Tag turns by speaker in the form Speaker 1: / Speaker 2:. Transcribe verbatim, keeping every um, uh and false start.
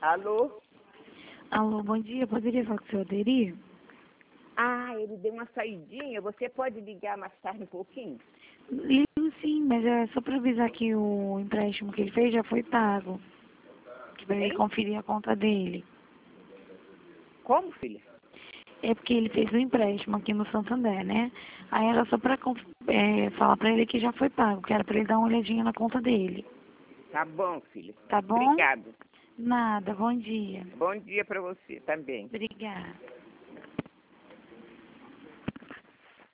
Speaker 1: Alô?
Speaker 2: Alô, bom dia. Poderia falar com o senhor Aderi?
Speaker 1: Ah, ele deu uma saidinha. Você pode ligar mais tarde um pouquinho?
Speaker 2: Ligo sim, mas é só para avisar que o empréstimo que ele fez já foi pago. Para ele
Speaker 1: Hein?
Speaker 2: conferir a conta dele.
Speaker 1: Como, filha?
Speaker 2: É porque ele fez um empréstimo aqui no Santander, né? Aí era só para é, falar para ele que já foi pago, que era para ele dar uma olhadinha na conta dele.
Speaker 1: Tá bom, filha.
Speaker 2: Tá bom?
Speaker 1: Obrigado.
Speaker 2: Nada, bom dia.
Speaker 1: Bom dia para você também.
Speaker 2: Obrigada.